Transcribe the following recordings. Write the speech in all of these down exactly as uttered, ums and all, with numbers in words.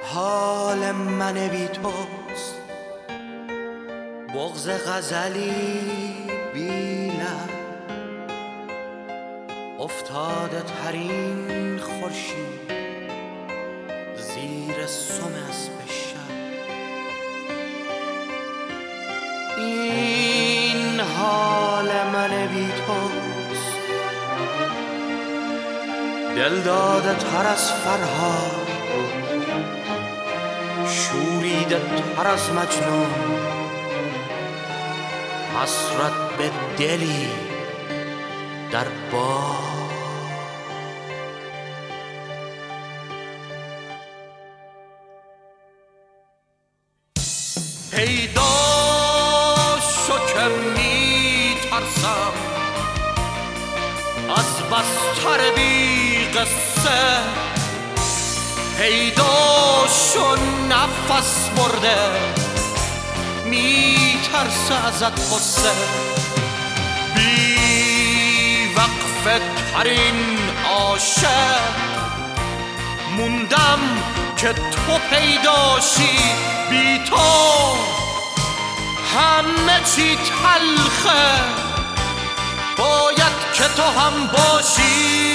حال من بی توست، بغض غزلی بی لب، افتاده ترین خورشید زیر سم اسب شب. این حال من بی توست، دل داده تر از فرهاد، شوریده تر از مجنون، حسرت به دلی در باد. پیدا شو که می ترسم از بستر بی قصه، پیدا شو نفس برده می ترسه ازت قصه، بی وقفه ترین عاشق موندم که تو پیداشی، بی تو همه چی تلخه، باید که تو هم باشی.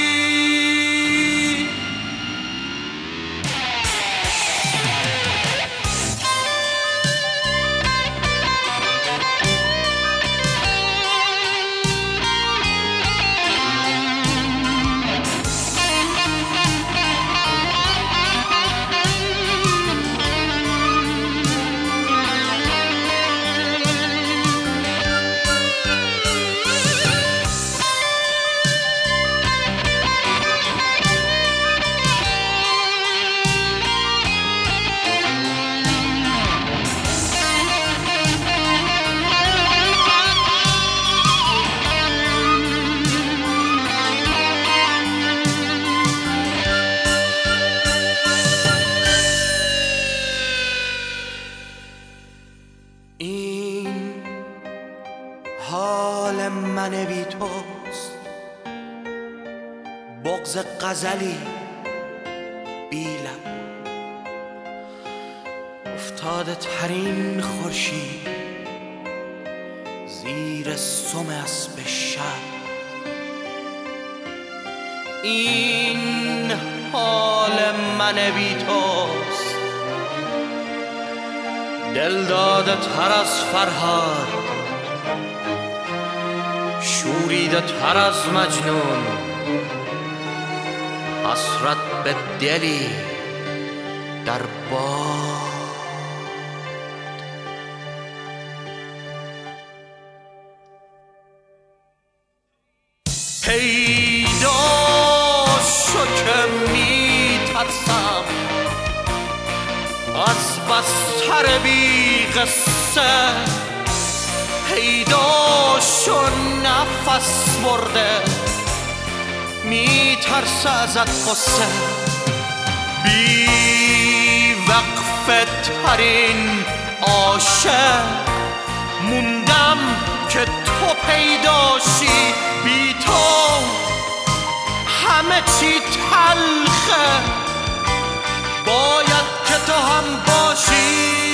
این حال من بی توست، بغض غزلی بی لب، افتاده ترین خورشید زیر سم اسب شب. این حال من بی توست، دل داده تر از فرهاد، شوریده تر از مجنون، حسرت به دلی در باد. پیدا شو که می ترسم از بستر بی قصه، پیدا شو نفس برده می ترسه ازت قصه، بی وقفه ترین عاشق موندم که تو پیداشی، بی تو همه چی تلخه، باید که تو هم باشی.